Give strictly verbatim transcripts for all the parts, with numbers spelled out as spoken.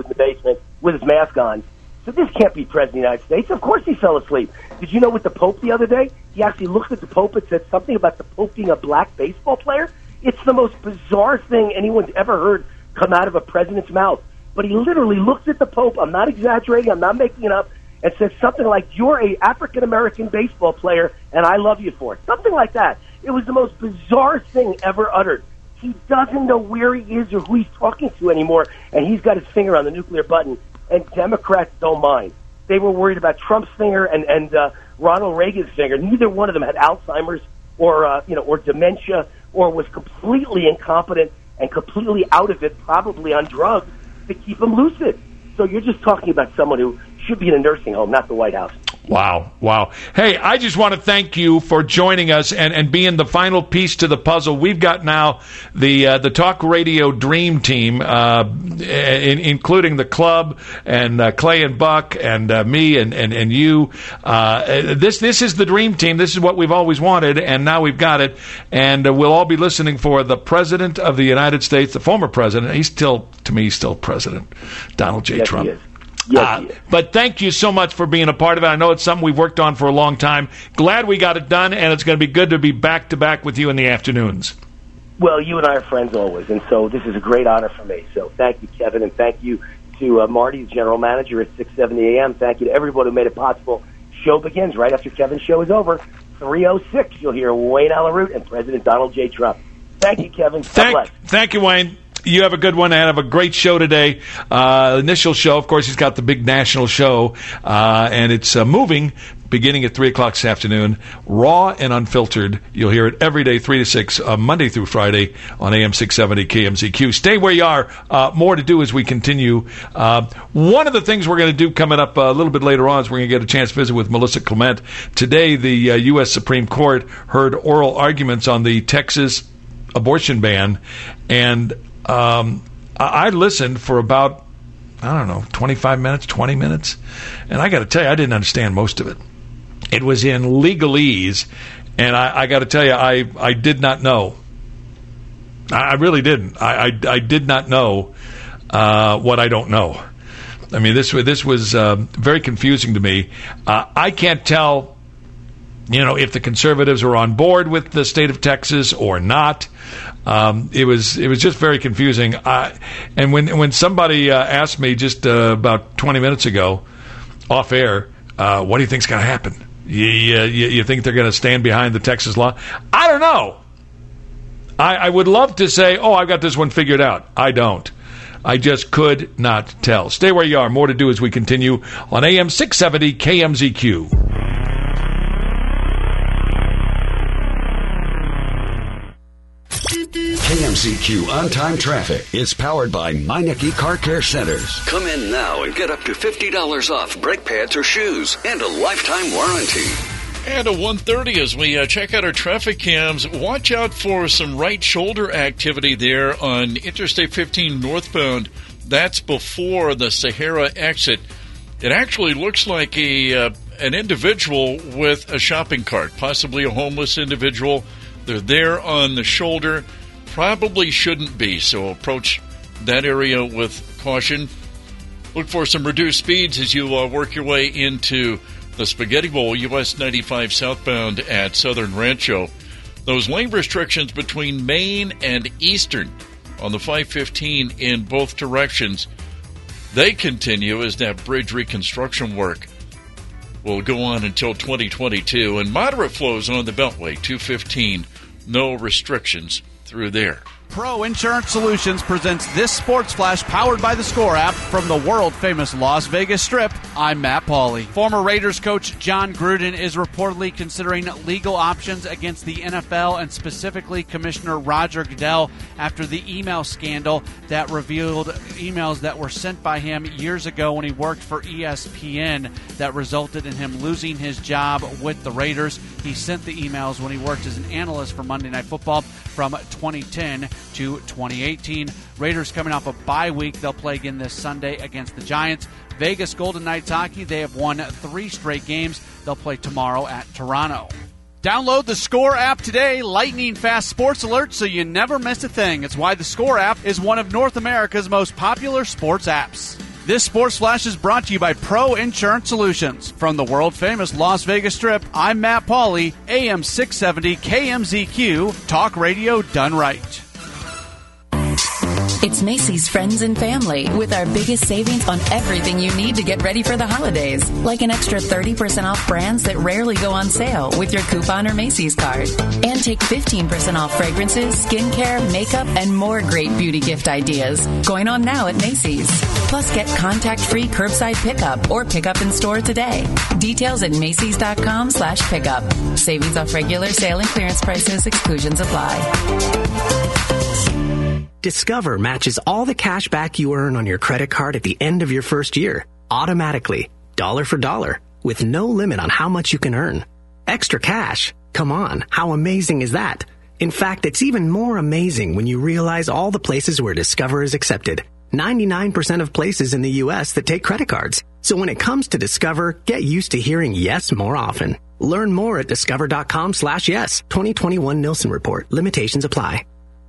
was in the basement with his mask on. So this can't be President of the United States. Of course he fell asleep. Did you know with the Pope the other day, he actually looked at the Pope and said something about the Pope being a black baseball player? It's the most bizarre thing anyone's ever heard come out of a president's mouth. But he literally looked at the Pope, I'm not exaggerating, I'm not making it up, and said something like, you're a African-American baseball player, and I love you for it. Something like that. It was the most bizarre thing ever uttered. He doesn't know where he is or who he's talking to anymore, and he's got his finger on the nuclear button. And Democrats don't mind. They were worried about Trump's finger and, and uh, Ronald Reagan's finger. Neither one of them had Alzheimer's or, uh, you know, or dementia or was completely incompetent and completely out of it, probably on drugs, to keep them lucid. So you're just talking about someone who should be in a nursing home, not the White House. Wow, wow. Hey, I just want to thank you for joining us and, and being the final piece to the puzzle. We've got now the uh, the Talk Radio Dream Team, uh, in, including the club and uh, Clay and Buck and uh, me and, and, and you. Uh, this this is the Dream Team. This is what we've always wanted, and now we've got it. And uh, we'll all be listening for the President of the United States, the former President. He's still, to me, still President, Donald J. Yes, Trump. He is. Yes, uh, but thank you so much for being a part of it. I know it's something we've worked on for a long time. Glad we got it done, and it's going to be good to be back-to-back with you in the afternoons. Well, you and I are friends always, and so this is a great honor for me. So thank you, Kevin, and thank you to uh, Marty, the general manager at six seventy A M. Thank you to everybody who made it possible. Show begins right after Kevin's show is over. three oh six, you'll hear Wayne Allyn and President Donald J. Trump. Thank you, Kevin. God thank, bless. Thank you, Wayne. You have a good one and have a great show today. Uh, initial show, of course, he's got the big national show, uh, and it's uh, moving beginning at three o'clock this afternoon, raw and unfiltered. You'll hear it every day, three to six, uh, Monday through Friday on A M six seventy K M Z Q. Stay where you are. Uh, more to do as we continue. Uh, one of the things we're going to do coming up a little bit later on is we're going to get a chance to visit with Melissa Clement. Today, the uh, U S Supreme Court heard oral arguments on the Texas abortion ban, and Um, I listened for about, I don't know, twenty-five minutes, twenty minutes, and I got to tell you, I didn't understand most of it. It was in legalese, and I, I got to tell you, I, I did not know. I, I really didn't. I, I, I did not know uh, what I don't know. I mean, this, this was uh, very confusing to me. Uh, I can't tell, you know, if the conservatives are on board with the state of Texas or not. Um, it was it was just very confusing. Uh, and when when somebody uh, asked me just uh, about twenty minutes ago, off air, uh, what do you think's going to happen? You, you, you think they're going to stand behind the Texas law? I don't know. I, I would love to say, oh, I've got this one figured out. I don't. I just could not tell. Stay where you are. More to do as we continue on A M six seventy K M Z Q. K M Z Q On-Time Traffic is powered by Meineke Car Care Centers. Come in now and get up to fifty dollars off brake pads or shoes and a lifetime warranty. And at one thirty, as we uh, check out our traffic cams, watch out for some right shoulder activity there on Interstate fifteen northbound. That's before the Sahara exit. It actually looks like a uh, an individual with a shopping cart, possibly a homeless individual. They're there on the shoulder. Probably shouldn't be, so approach that area with caution. Look for some reduced speeds as you uh, work your way into the Spaghetti Bowl, U S ninety-five southbound at Southern Rancho. Those lane restrictions between Main and Eastern on the five fifteen in both directions, they continue as that bridge reconstruction work will go on until twenty twenty-two. And moderate flows on the Beltway, two fifteen, no restrictions through there. Pro Insurance Solutions presents this Sports Flash powered by the Score app from the world-famous Las Vegas Strip. I'm Matt Pauley. Former Raiders coach John Gruden is reportedly considering legal options against the N F L and specifically Commissioner Roger Goodell after the email scandal that revealed emails that were sent by him years ago when he worked for E S P N that resulted in him losing his job with the Raiders. He sent the emails when he worked as an analyst for Monday Night Football from twenty ten to twenty eighteen. Raiders coming off a bye week. They'll play again this Sunday against the Giants. Vegas Golden Knights hockey, they have won three straight games. They'll play tomorrow at Toronto. Download the Score app today. Lightning fast sports alerts so you never miss a thing. It's why the Score app is one of North America's most popular sports apps. This Sports Flash is brought to you by Pro Insurance Solutions. From the world-famous Las Vegas Strip, I'm Matt Pauley, A M six seventy K M Z Q, Talk Radio done right. It's Macy's Friends and Family with our biggest savings on everything you need to get ready for the holidays. Like an extra thirty percent off brands that rarely go on sale with your coupon or Macy's card. And take fifteen percent off fragrances, skincare, makeup, and more great beauty gift ideas. Going on now at Macy's. Plus get contact-free curbside pickup or pickup in store today. Details at Macy's.com slash pickup. Savings off regular sale and clearance prices. Exclusions apply. Discover matches all the cash back you earn on your credit card at the end of your first year, automatically, dollar for dollar, with no limit on how much you can earn. Extra cash? Come on, how amazing is that? In fact, it's even more amazing when you realize all the places where Discover is accepted. ninety-nine percent of places in the U S that take credit cards. So when it comes to Discover, get used to hearing yes more often. Learn more at discover.com slash yes. twenty twenty-one Nielsen Report. Limitations apply.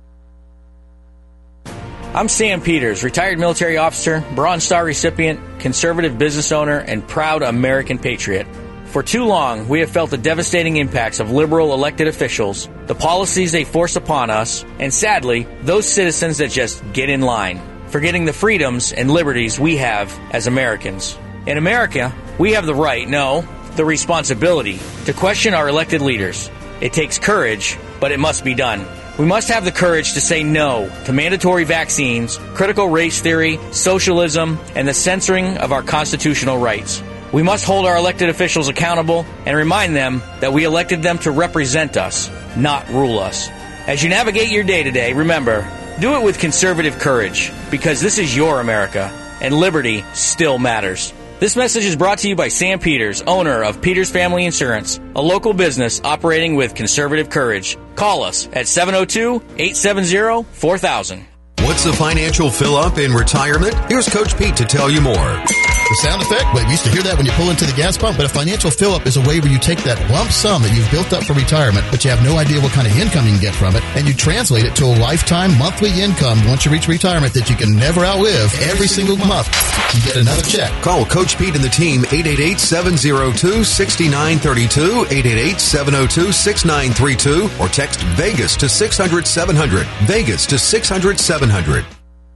I'm Sam Peters, retired military officer, Bronze Star recipient, conservative business owner, and proud American patriot. For too long, we have felt the devastating impacts of liberal elected officials, the policies they force upon us, and sadly, those citizens that just get in line, forgetting the freedoms and liberties we have as Americans. In America, we have the right, no, the responsibility, to question our elected leaders. It takes courage, but it must be done. We must have the courage to say no to mandatory vaccines, critical race theory, socialism, and the censoring of our constitutional rights. We must hold our elected officials accountable and remind them that we elected them to represent us, not rule us. As you navigate your day today, remember, do it with conservative courage, because this is your America, and liberty still matters. This message is brought to you by Sam Peters, owner of Peters Family Insurance, a local business operating with conservative courage. Call us at seven oh two, eight seven zero, four thousand. What's the financial fill-up in retirement? Here's Coach Pete to tell you more. The sound effect? Well, you used to hear that when you pull into the gas pump, but a financial fill-up is a way where you take that lump sum that you've built up for retirement, but you have no idea what kind of income you can get from it, and you translate it to a lifetime monthly income once you reach retirement that you can never outlive every single month. You get another check. Call Coach Pete and the team, eight eight eight, seven oh two, six nine three two, eight eight eight, seven oh two, six nine three two, or text Vegas to six hundred, seven hundred. Vegas to six hundred, seven hundred.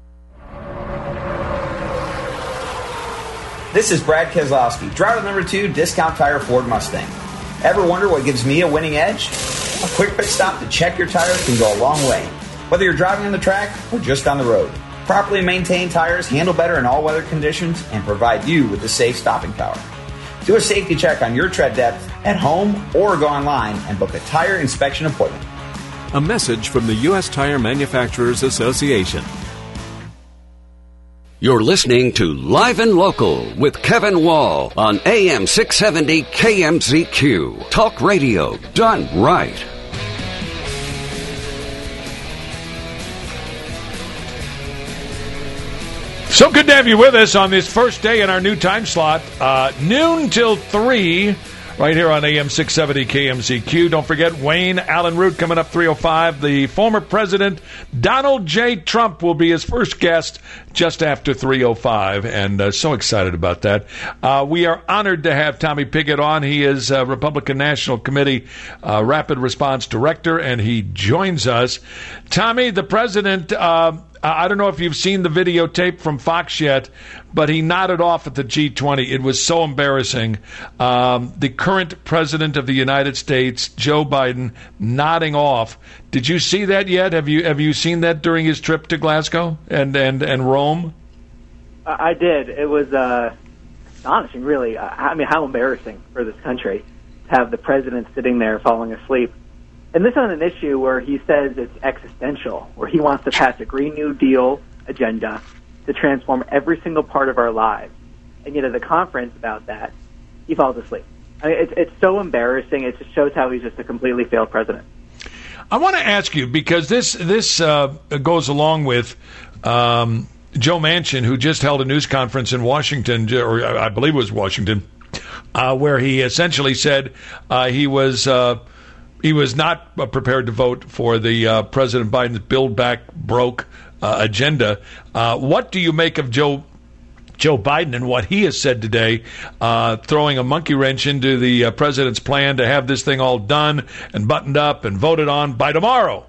This is Brad Keselowski, driver number two, Discount Tire Ford Mustang. Ever wonder what gives me a winning edge? A quick pit stop to check your tires can go a long way. Whether you're driving on the track or just on the road, properly maintained tires handle better in all weather conditions and provide you with the safe stopping power. Do a safety check on your tread depth at home or go online and book a tire inspection appointment. A message from the U S Tire Manufacturers Association. You're listening to Live and Local with Kevin Wall on A M six seventy K M Z Q. Talk radio done right. So good to have you with us on this first day in our new time slot, uh, noon till three, right here on A M six seventy K M Z Q. Don't forget Wayne Allen Root coming up three oh five. The former president, Donald J. Trump, will be his first guest just after three oh five, and uh, so excited about that. Uh, we are honored to have Tommy Pigott on. He is uh, Republican National Committee uh, Rapid Response Director, and he joins us. Tommy, the president... Uh, I don't know if you've seen the videotape from Fox yet, but he nodded off at the G twenty. It was so embarrassing. Um, the current president of the United States, Joe Biden, nodding off. Did you see that yet? Have you have you seen that during his trip to Glasgow and, and, and Rome? I did. It was uh, astonishing, really. I mean, how embarrassing for this country to have the president sitting there falling asleep. And this on an issue where he says it's existential, where he wants to pass a Green New Deal agenda to transform every single part of our lives. And yet at the conference about that, he falls asleep. I mean, it's, it's so embarrassing. It just shows how he's just a completely failed president. I want to ask you, because this, this uh, goes along with um, Joe Manchin, who just held a news conference in Washington, or I believe it was Washington, uh, where he essentially said uh, he was... Uh, He was not prepared to vote for the uh, President Biden's Build Back Broke uh, agenda. Uh, what do you make of Joe Joe Biden and what he has said today, uh, throwing a monkey wrench into the uh, president's plan to have this thing all done and buttoned up and voted on by tomorrow?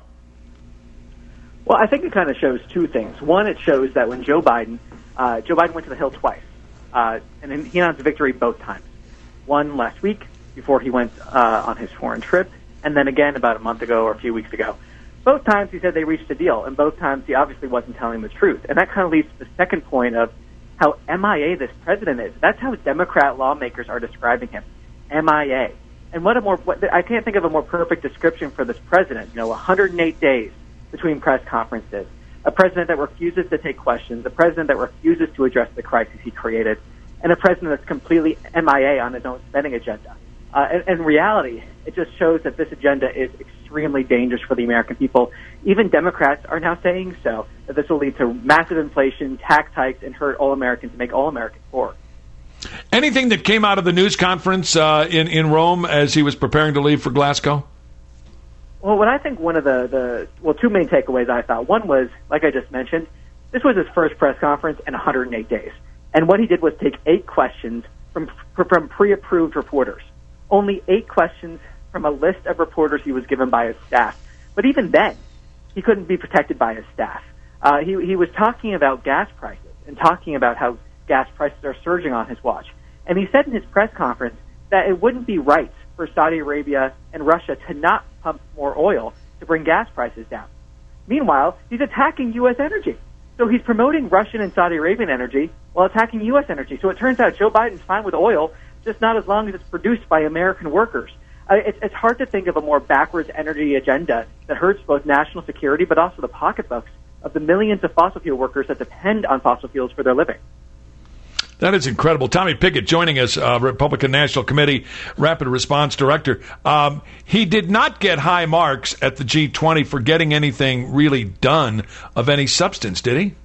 Well, I think it kind of shows two things. One, it shows that when Joe Biden, uh, Joe Biden went to the Hill twice, uh, and he announced victory both times. One last week before he went uh, on his foreign trip, and then again about a month ago or a few weeks ago. Both times he said they reached a deal, and both times he obviously wasn't telling the truth. And that kind of leads to the second point of how M I A this president is. That's how Democrat lawmakers are describing him, M I A. And what a more, what, I can't think of a more perfect description for this president. You know, one hundred eight days between press conferences, a president that refuses to take questions, a president that refuses to address the crisis he created, and a president that's completely M I A on his own spending agenda. Uh, in, in reality, it just shows that this agenda is extremely dangerous for the American people. Even Democrats are now saying so, that this will lead to massive inflation, tax hikes, and hurt all Americans and make all Americans poor. Anything that came out of the news conference uh, in, in Rome as he was preparing to leave for Glasgow? Well, what I think one of the, the, well, two main takeaways I thought. One was, like I just mentioned, this was his first press conference in one hundred eight days. And what he did was take eight questions from, from pre-approved reporters. Only eight questions from a list of reporters he was given by his staff. But even then, he couldn't be protected by his staff. Uh, he, he was talking about gas prices and talking about how gas prices are surging on his watch. And he said in his press conference that it wouldn't be right for Saudi Arabia and Russia to not pump more oil to bring gas prices down. Meanwhile, he's attacking U S energy. So he's promoting Russian and Saudi Arabian energy while attacking U S energy. So it turns out Joe Biden's fine with oil, just not as long as it's produced by American workers. Uh, it's, it's hard to think of a more backwards energy agenda that hurts both national security but also the pocketbooks of the millions of fossil fuel workers that depend on fossil fuels for their living. That is incredible. Tommy Pickett joining us, uh, Republican National Committee Rapid Response Director. Um, he did not get high marks at the G twenty for getting anything really done of any substance, did he?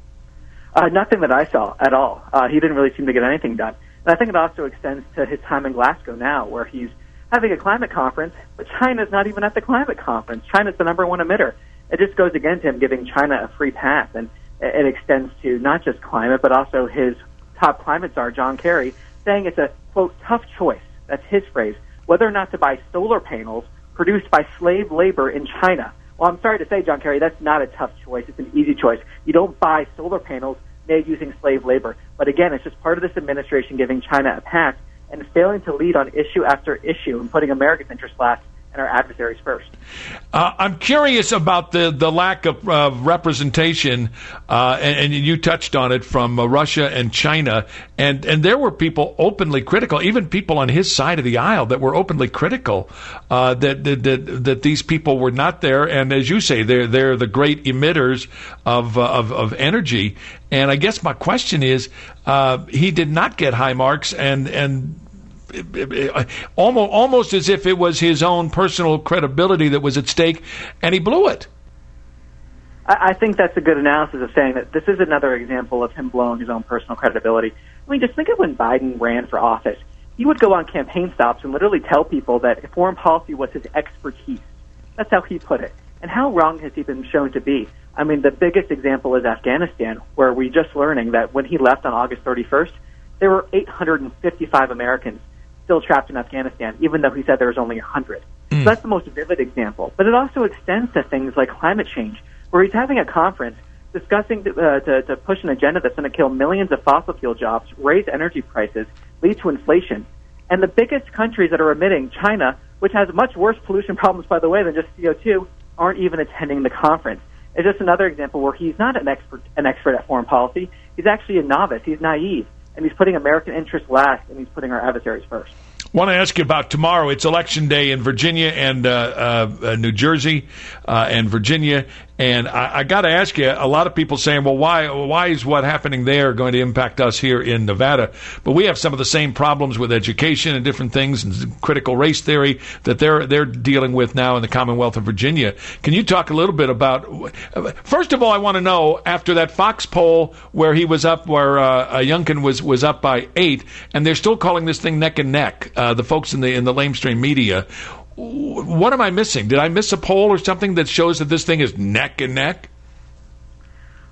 Uh, nothing that I saw at all. Uh, he didn't really seem to get anything done. And I think it also extends to his time in Glasgow now, where he's having a climate conference, but China's not even at the climate conference. China's the number one emitter. It just goes against him giving China a free pass, and it extends to not just climate, but also his top climate czar, John Kerry, saying it's a, quote, tough choice, that's his phrase, whether or not to buy solar panels produced by slave labor in China. Well, I'm sorry to say, John Kerry, that's not a tough choice. It's an easy choice. You don't buy solar panels made using slave labor. But again, it's just part of this administration giving China a pass and failing to lead on issue after issue and putting America's interests last and our adversaries first. Uh, I'm curious about the, the lack of uh, representation, uh, and, and you touched on it, from uh, Russia and China, and, and there were people openly critical, even people on his side of the aisle that were openly critical uh, that, that that that these people were not there. And as you say, they're they're the great emitters of uh, of, of energy. And I guess my question is, uh, he did not get high marks, and and. Almost, almost as if it was his own personal credibility that was at stake, and he blew it. I think that's a good analysis of saying that this is another example of him blowing his own personal credibility. I mean, just think of when Biden ran for office. He would go on campaign stops and literally tell people that foreign policy was his expertise. That's how he put it. And how wrong has he been shown to be? I mean, the biggest example is Afghanistan, where we're just learning that when he left on August thirty-first, there were eight hundred fifty-five Americans still trapped in Afghanistan, even though he said there was only one hundred. Mm. So that's the most vivid example. But it also extends to things like climate change, where he's having a conference discussing uh, to, to push an agenda that's going to kill millions of fossil fuel jobs, raise energy prices, lead to inflation. And the biggest countries that are emitting, China, which has much worse pollution problems, by the way, than just C O two, aren't even attending the conference. It's just another example where he's not an expert, an expert at foreign policy. He's actually a novice. He's naive. And he's putting American interests last, and he's putting our adversaries first. I want to ask you about tomorrow. It's Election Day in Virginia and uh, uh, New Jersey uh, and Virginia. And I, I got to ask you, a lot of people saying, well, why why is what happening there going to impact us here in Nevada? But we have some of the same problems with education and different things and critical race theory that they're they're dealing with now in the Commonwealth of Virginia. Can you talk a little bit about, first of all, I want to know, after that Fox poll where he was up, where uh, Youngkin was, was up by eight, and they're still calling this thing neck and neck, uh, the folks in the in the lamestream media. What am I missing? Did I miss a poll or something that shows that this thing is neck and neck?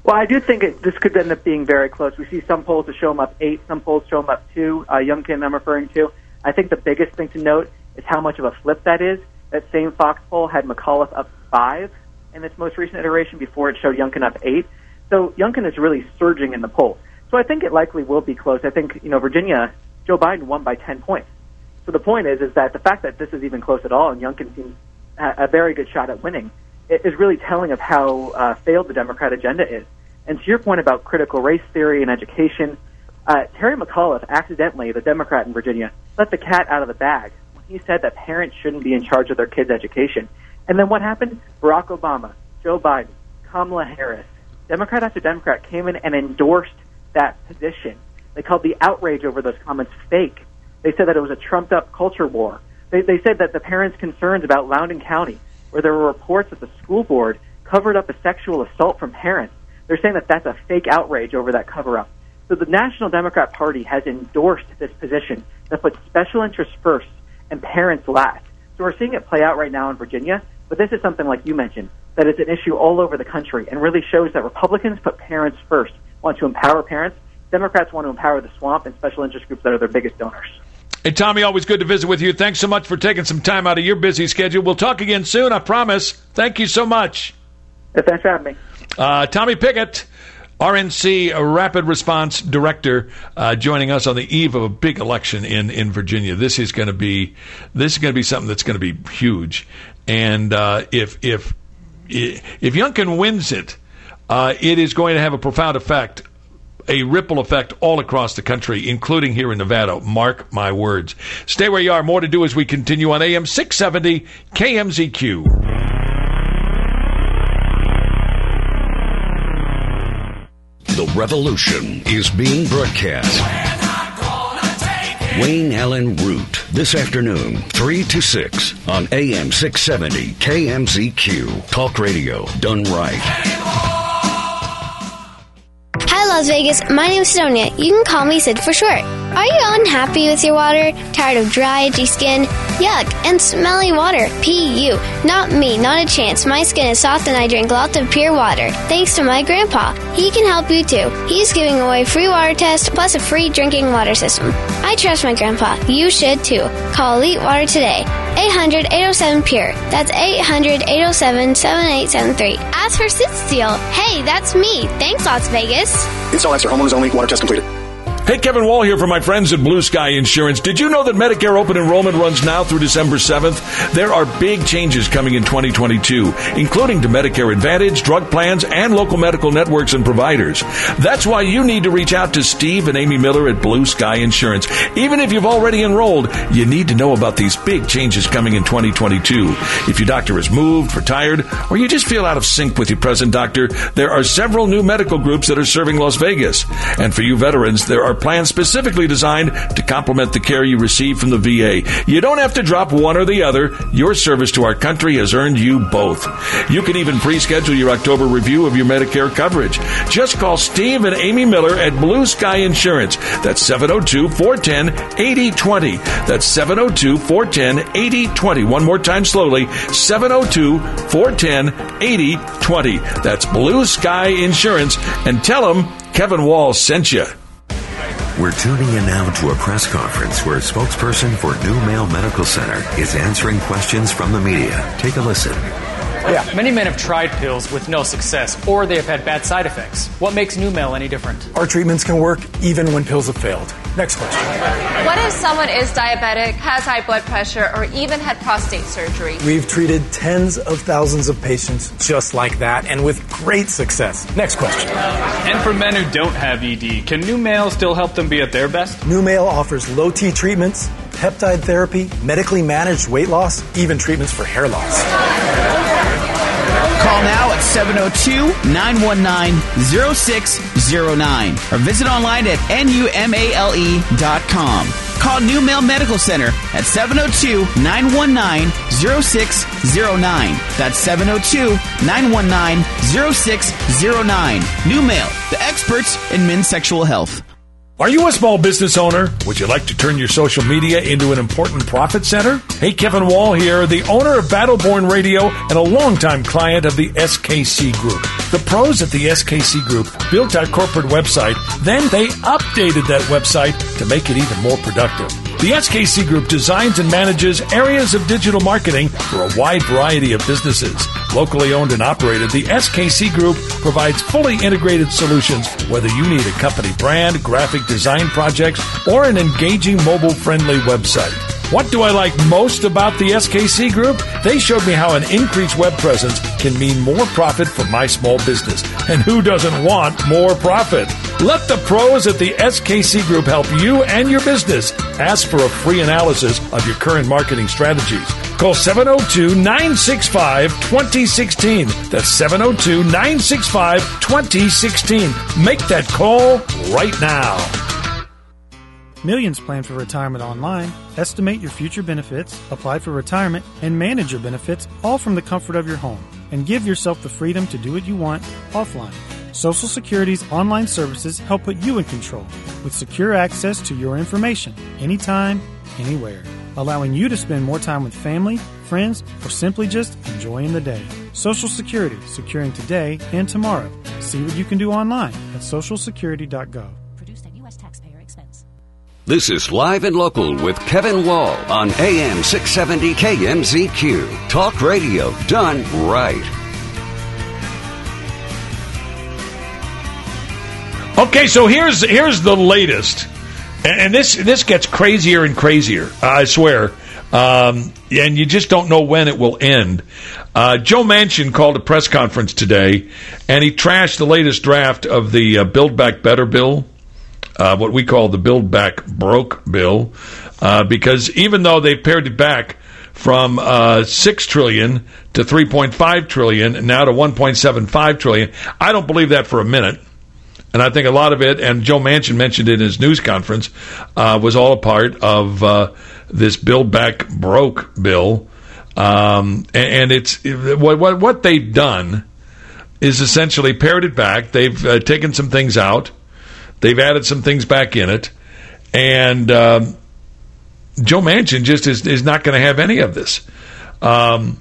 Well, I do think it, this could end up being very close. We see some polls that show him up eight, some polls show him up two. Uh, Youngkin, I'm referring to. I think the biggest thing to note is how much of a flip that is. That same Fox poll had McAuliffe up five in its most recent iteration before it showed Youngkin up eight. So Youngkin is really surging in the polls. So I think it likely will be close. I think, you know, Virginia, Joe Biden won by ten points. So the point is, is that the fact that this is even close at all and Youngkin seems a, a very good shot at winning is really telling of how uh, failed the Democrat agenda is. And to your point about critical race theory and education, uh, Terry McAuliffe accidentally, the Democrat in Virginia, let the cat out of the bag when he said that parents shouldn't be in charge of their kids' education. And then what happened? Barack Obama, Joe Biden, Kamala Harris, Democrat after Democrat came in and endorsed that position. They called the outrage over those comments fake. They said that it was a trumped-up culture war. They, they said that the parents' concerns about Loudoun County, where there were reports that the school board covered up a sexual assault from parents, they're saying that that's a fake outrage over that cover-up. So the National Democrat Party has endorsed this position that puts special interests first and parents last. So we're seeing it play out right now in Virginia, but this is something like you mentioned, that is an issue all over the country and really shows that Republicans put parents first, want to empower parents. Democrats want to empower the swamp and special interest groups that are their biggest donors. Hey, Tommy, always good to visit with you. Thanks so much for taking some time out of your busy schedule. We'll talk again soon, I promise. Thank you so much. Yeah, thanks for having me. Uh, Tommy Pickett, R N C Rapid Response Director, uh, joining us on the eve of a big election in, in Virginia. This is going to be this is going to be something that's going to be huge. And uh, if if if Youngkin wins it, uh, it is going to have a profound effect, a ripple effect all across the country, including here in Nevada. Mark my words. Stay where you are. More to do as we continue on A M six seventy K M Z Q. The revolution is being broadcast. Wayne Allen Root, this afternoon, three to six on A M six seventy K M Z Q. Talk radio done right. Hi, Las Vegas. My name is Sonia. You can call me Sid for short. Are you unhappy with your water? Tired of dry, itchy skin? Yuck, and smelly water. P U. Not me, not a chance. My skin is soft and I drink lots of pure water. Thanks to my grandpa. He can help you too. He's giving away free water tests plus a free drinking water system. I trust my grandpa. You should too. Call Elite Water today. eight hundred, eight oh seven, P U R E. That's eight hundred, eight oh seven, seven eight seven three. Ask for Sid Steele. Hey, that's me. Thanks, Las Vegas. Install extra homeowners only. Water test completed. Hey, Kevin Wall here for my friends at Blue Sky Insurance. Did you know that Medicare open enrollment runs now through December seventh? There are big changes coming in twenty twenty-two, including to Medicare Advantage, drug plans, and local medical networks and providers. That's why you need to reach out to Steve and Amy Miller at Blue Sky Insurance. Even if you've already enrolled, you need to know about these big changes coming in twenty twenty-two. If your doctor has moved, retired, or you just feel out of sync with your present doctor, there are several new medical groups that are serving Las Vegas. And for you veterans, there are plans specifically designed to complement the care you receive from the V A. You don't have to drop one or the other. Your service to our country has earned you both. You can even pre-schedule your October review of your Medicare coverage. Just call Steve and Amy Miller at Blue Sky Insurance. That's seven oh two, four one oh, eight oh two oh. That's seven oh two, four one oh, eight oh two oh. One more time slowly. seven oh two, four one oh, eight oh two oh. That's Blue Sky Insurance. And tell them Kevin Wall sent you. We're tuning in now to a press conference where a spokesperson for New Mail Medical Center is answering questions from the media. Take a listen. Yeah, many men have tried pills with no success, or they have had bad side effects. What makes New Mail any different? Our treatments can work even when pills have failed. Next question. What if someone is diabetic, has high blood pressure, or even had prostate surgery? We've treated tens of thousands of patients just like that, and with great success. Next question. And for men who don't have E D, can New Mail still help them be at their best? New Mail offers low-T treatments, peptide therapy, medically managed weight loss, even treatments for hair loss. Call now at seven oh two, nine one nine, oh six oh nine or visit online at N U M A L E dot com. Call New Mail Medical Center at seven oh two, nine one nine, oh six oh nine. That's seven oh two, nine one nine, oh six oh nine. New Mail, the experts in men's sexual health. Are you a small business owner? Would you like to turn your social media into an important profit center? Hey, Kevin Wall here, the owner of Battleborn Radio and a longtime client of the S K C Group. The pros at the S K C Group built our corporate website, then they updated that website to make it even more productive. The S K C Group designs and manages areas of digital marketing for a wide variety of businesses. Locally owned and operated, the S K C Group provides fully integrated solutions whether you need a company brand, graphic design projects, or an engaging mobile-friendly website. What do I like most about the S K C Group? They showed me how an increased web presence can mean more profit for my small business. And who doesn't want more profit? Let the pros at the S K C Group help you and your business. Ask for a free analysis of your current marketing strategies. Call seven oh two, nine six five, two oh one six. That's seven oh two, nine six five, two oh one six. Make that call right now. Millions plan for retirement online. Estimate your future benefits, apply for retirement, and manage your benefits all from the comfort of your home. And give yourself the freedom to do what you want offline. Social Security's online services help put you in control with secure access to your information anytime, anywhere, allowing you to spend more time with family, friends, or simply just enjoying the day. Social Security, securing today and tomorrow. See what you can do online at social security dot gov. Produced at U S taxpayer expense. This is Live and Local with Kevin Wall on A M six seventy K M Z Q. Talk radio done right. Okay, so here's here's the latest, and this this gets crazier and crazier. I swear, um, and you just don't know when it will end. Uh, Joe Manchin called a press conference today, and he trashed the latest draft of the uh, Build Back Better bill, uh, what we call the Build Back Broke bill, uh, because even though they've pared it back from uh, six trillion dollars to three point five trillion dollars, now to one point seven five trillion dollars, I don't believe that for a minute. And I think a lot of it, and Joe Manchin mentioned it in his news conference, uh, was all a part of uh, this Build Back Broke bill. Um, and, and it's what, what what they've done is essentially pared it back. They've uh, taken some things out. They've added some things back in it. And um, Joe Manchin just is, is not going to have any of this. Um,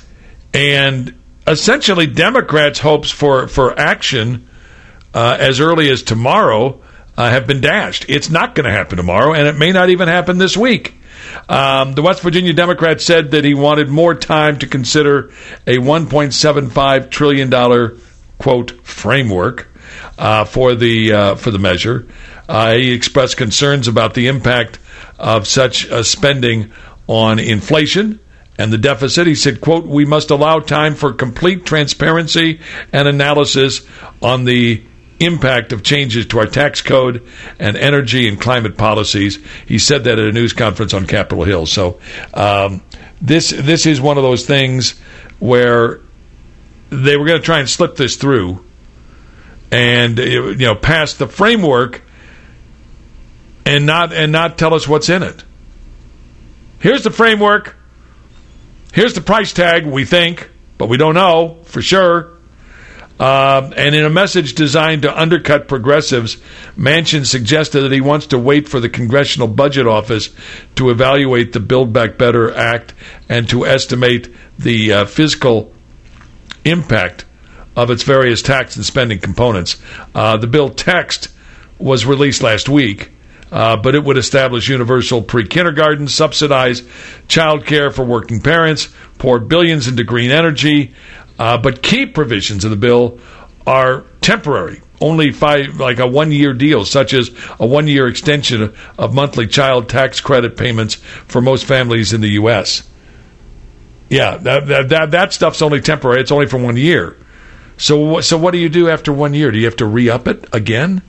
and essentially, Democrats' hopes for, for action Uh, as early as tomorrow uh, have been dashed. It's not going to happen tomorrow, and it may not even happen this week. Um, the West Virginia Democrat said that he wanted more time to consider a one point seven five trillion dollars, quote, framework uh, for the uh, for the measure. Uh, he expressed concerns about the impact of such uh, spending on inflation and the deficit. He said, quote, we must allow time for complete transparency and analysis on the impact of changes to our tax code and energy and climate policies. He said that at a news conference on Capitol Hill. So um, this this is one of those things where they were going to try and slip this through and you know pass the framework and not and not tell us what's in it. Here's the framework. Here's the price tag, we think, but we don't know for sure. Uh, and in a message designed to undercut progressives, Manchin suggested that he wants to wait for the Congressional Budget Office to evaluate the Build Back Better Act and to estimate the uh, fiscal impact of its various tax and spending components. Uh, the bill text was released last week. Uh, but it would establish universal pre-kindergarten, subsidize child care for working parents, pour billions into green energy. Uh, but key provisions of the bill are temporary, only five, like a one-year deal, such as a one-year extension of monthly child tax credit payments for most families in the U S. Yeah, that that that, that stuff's only temporary. It's only for one year. So, so what do you do after one year? Do you have to re-up it again?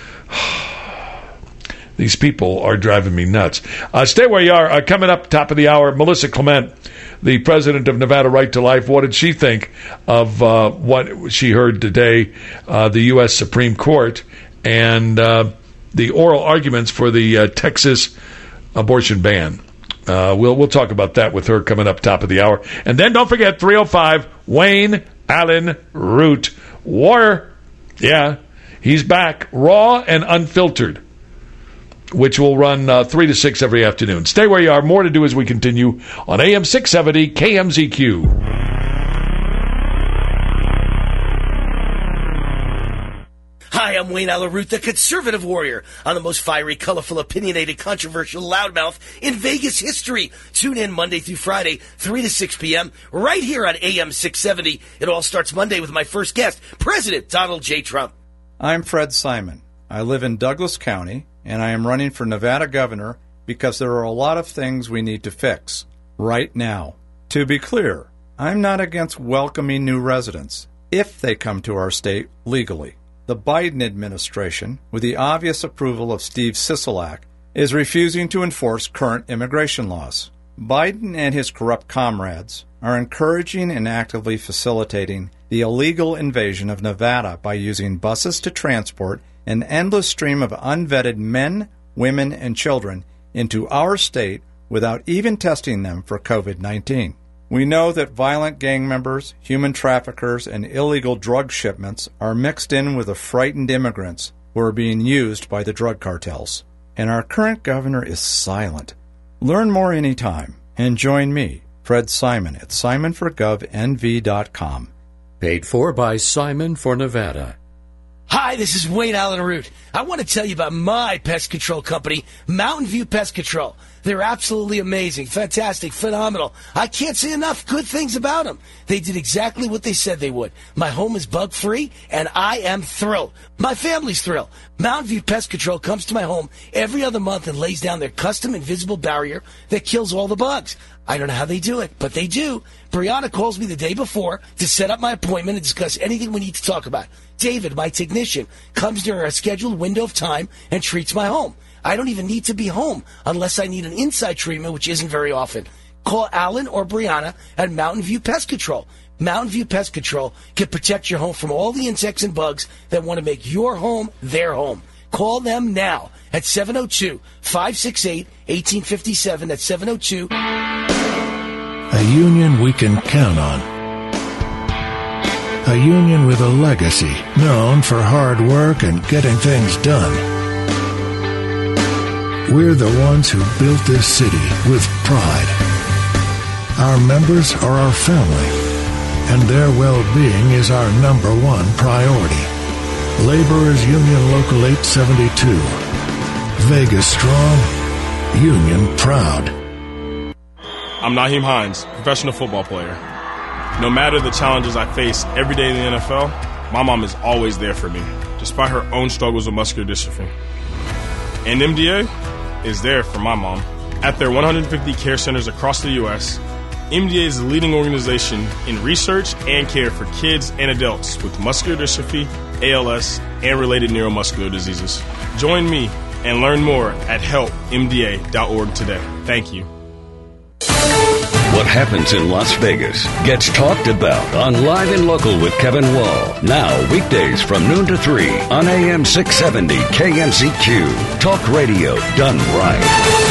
These people are driving me nuts. Uh, stay where you are. Uh, coming up, top of the hour, Melissa Clement, the president of Nevada Right to Life. What did she think of uh, what she heard today, uh, the U S Supreme Court, and uh, the oral arguments for the uh, Texas abortion ban? Uh, we'll we'll talk about that with her coming up top of the hour. And then don't forget, three oh five, Wayne Allen Root. War, yeah, he's back, raw and unfiltered. which will run uh, three to six every afternoon. Stay where you are. More to do as we continue on A M six seventy K M Z Q. Hi, I'm Wayne Alaroot, the conservative warrior on the most fiery, colorful, opinionated, controversial loudmouth in Vegas history. Tune in Monday through Friday, three to six p.m., right here on A M six seventy. It all starts Monday with my first guest, President Donald J. Trump. I'm Fred Simon. I live in Douglas County, and I am running for Nevada governor because there are a lot of things we need to fix right now. To be clear, I'm not against welcoming new residents if they come to our state legally. The Biden administration, with the obvious approval of Steve Sisolak, is refusing to enforce current immigration laws. Biden and his corrupt comrades are encouraging and actively facilitating the illegal invasion of Nevada by using buses to transport an endless stream of unvetted men, women, and children into our state without even testing them for covid nineteen. We know that violent gang members, human traffickers, and illegal drug shipments are mixed in with the frightened immigrants who are being used by the drug cartels. And our current governor is silent. Learn more anytime and join me, Fred Simon, at simon for gov n v dot com. Paid for by Simon for Nevada. Hi, this is Wayne Allen Root. I want to tell you about my pest control company, Mountain View Pest Control. They're absolutely amazing, fantastic, phenomenal. I can't say enough good things about them. They did exactly what they said they would. My home is bug-free, and I am thrilled. My family's thrilled. Mountain View Pest Control comes to my home every other month and lays down their custom invisible barrier that kills all the bugs. I don't know how they do it, but they do. Brianna calls me the day before to set up my appointment and discuss anything we need to talk about. David, my technician, comes during a scheduled window of time and treats my home. I don't even need to be home unless I need an inside treatment, which isn't very often. Call Alan or Brianna at Mountain View Pest Control. Mountain View Pest Control can protect your home from all the insects and bugs that want to make your home their home. Call them now at seven oh two, five six eight, one eight five seven. That's seven oh two. A union we can count on. A union with a legacy known for hard work and getting things done. We're the ones who built this city with pride. Our members are our family, and their well-being is our number one priority. Laborers Union Local eight seventy-two. Vegas strong, union proud. I'm Naheem Hines, professional football player. No matter the challenges I face every day in the N F L, my mom is always there for me, despite her own struggles with muscular dystrophy. And M D A is there for my mom. At their one hundred fifty care centers across the U S, M D A is the leading organization in research and care for kids and adults with muscular dystrophy, A L S, and related neuromuscular diseases. Join me and learn more at help m d a dot org today. Thank you. What happens in Las Vegas gets talked about on Live and Local with Kevin Wall. Now, weekdays from noon to three on A M six seventy K M Z Q. Talk radio done right.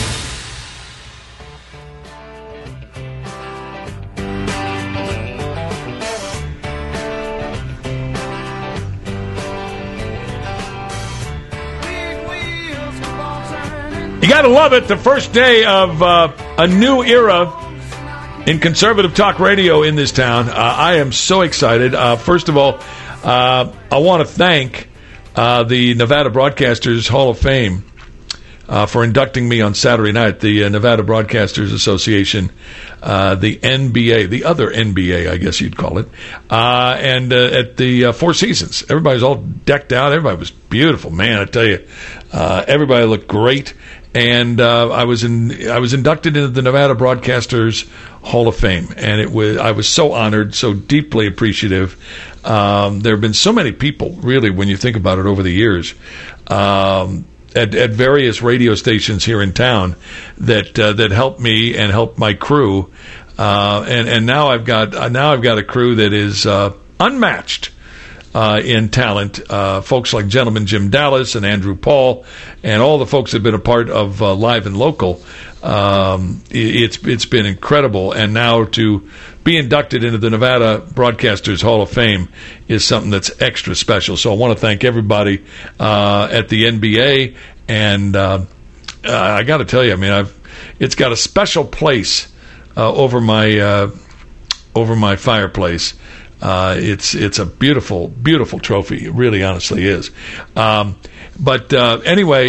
You got to love it. The first day of uh, a new era in conservative talk radio in this town. Uh, I am so excited. Uh, first of all, uh, I want to thank uh, the Nevada Broadcasters Hall of Fame uh, for inducting me on Saturday night. The uh, Nevada Broadcasters Association, uh, the N B A, the other N B A, I guess you'd call it, uh, and uh, at the uh, Four Seasons. Everybody was all decked out. Everybody was beautiful. Man, I tell you, uh, everybody looked great. And uh, I was in, I was inducted into the Nevada Broadcasters Hall of Fame, and it was I was so honored, so deeply appreciative. Um, there have been so many people, really, when you think about it, over the years, um, at, at various radio stations here in town that uh, that helped me and helped my crew, uh, and and now I've got now I've got a crew that is uh, unmatched. Uh, in talent, uh, folks like Gentleman Jim Dallas and Andrew Paul, and all the folks that have been a part of uh, Live and Local. Um, it's it's been incredible, and now to be inducted into the Nevada Broadcasters Hall of Fame is something that's extra special. So I want to thank everybody uh, at the N B A and uh, uh, I got to tell you, I mean, I've it's got a special place uh, over my uh, over my fireplace. Uh, it's it's a beautiful, beautiful trophy. It really, honestly is. Um, but uh, anyway.